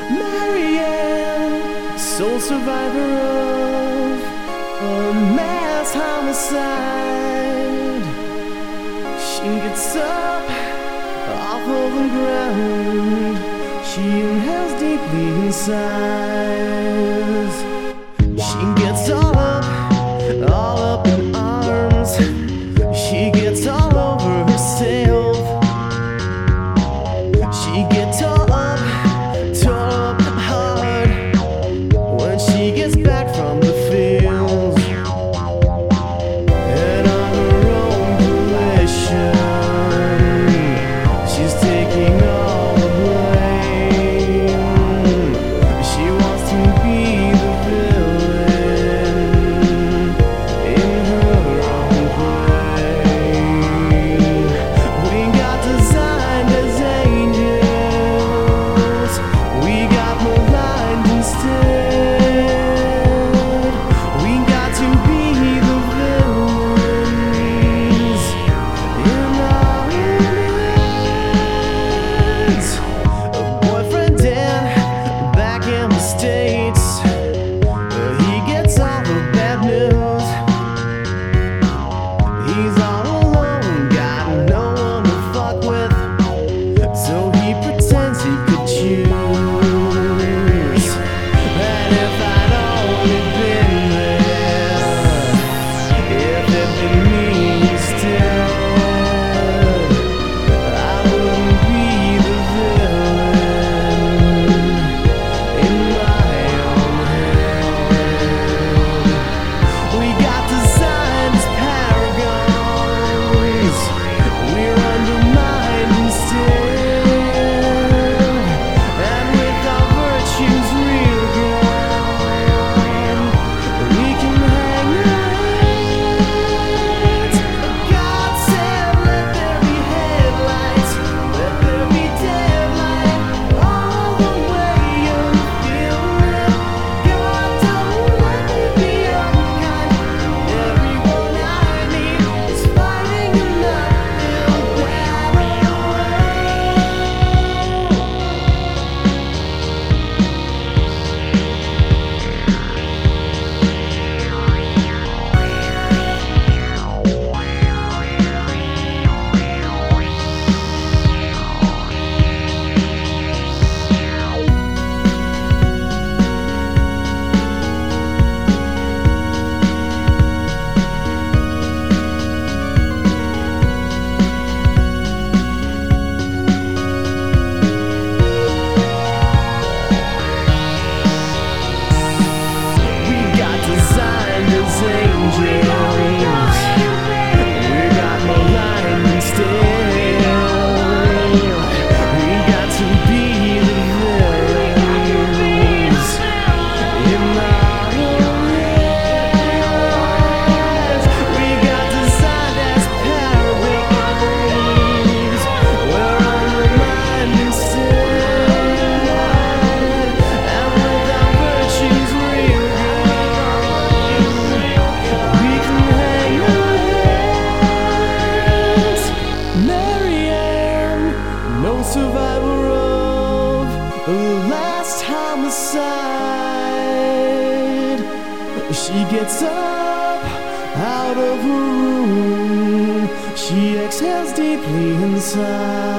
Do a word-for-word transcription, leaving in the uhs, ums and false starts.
Marianne, sole survivor of a mass homicide. She gets up off of the ground. She inhales deeply inside. She gets all up, all up in arms. She gets all over herself. She gets all up, tore up hard when she gets back from the field. And on her own volition, she's taking all the blame. She wants to be the villain in her own play. We got designed as angels, we got maligned instead. We got to be the villains in our heads. A boyfriend Dan, back in the States, he gets all the bad news. He's all alone, got no one to fuck with, so he pretends he could choose. And if I'd only been there, if it'd been me instead, I wouldn't be the villain in my own head. We got designed as paragons, we're undermined instead. And with our virtues real gone, we can hang our heads. God said, let there be headlights, let there be daylight, all the way you feel it. God, don't let me be unkind. Everyone I need is fighting an uphill battle. We got designed as angels, we got maligned instead. We got to be the villains in our own heads. We got designed as paragons, we're undermined instead. And with our virtues real gone, we can hang our heads. Marianne, no survivor of the last homicide. She gets up out of her room, she exhales deeply inside.